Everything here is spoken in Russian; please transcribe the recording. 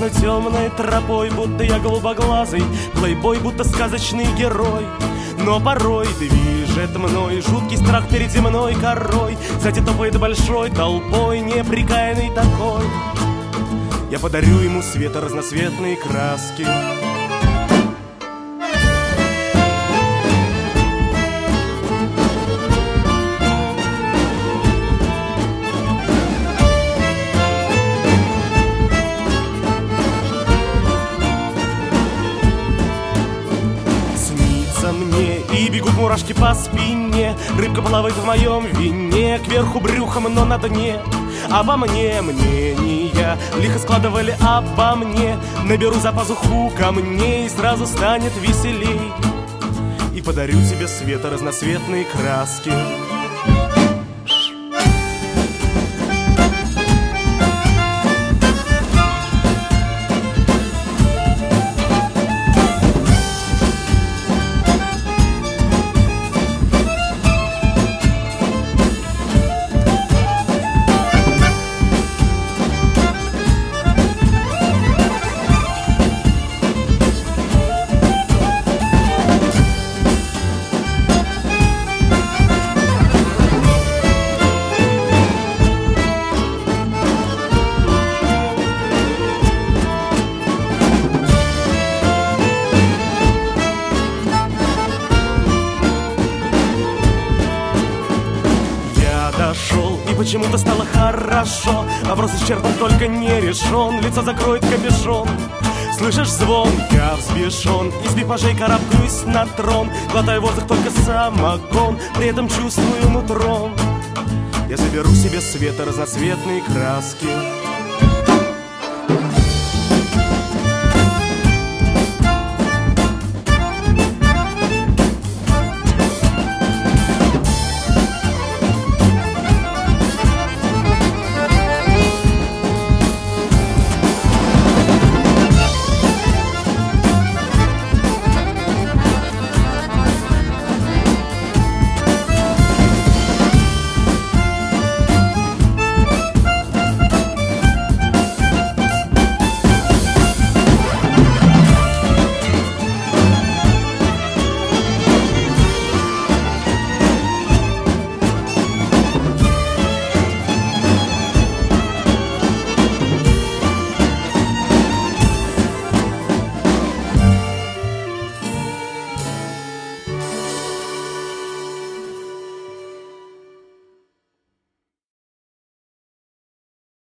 одной темной тропой, будто я голубоглазый плейбой, будто сказочный герой. Но порой движет мной жуткий страх перед земной корой. Сзади топает большой толпой, неприкаянный такой. Я подарю ему света разноцветные краски. Бегут мурашки по спине, рыбка плавает в моем вине, кверху брюхом, но на дне. Обо мне мнения лихо складывали обо мне. Наберу за пазуху камней, и сразу станет веселей. И подарю тебе света разноцветные краски. И почему-то стало хорошо. Вопрос исчерпан, только не решен. Лицо закроет капюшон. Слышишь звон? Я взбешен. Из бипажей карабкаюсь на трон. Глотаю воздух, только самогон. При этом чувствую нутром. Я заберу себе света разноцветные краски.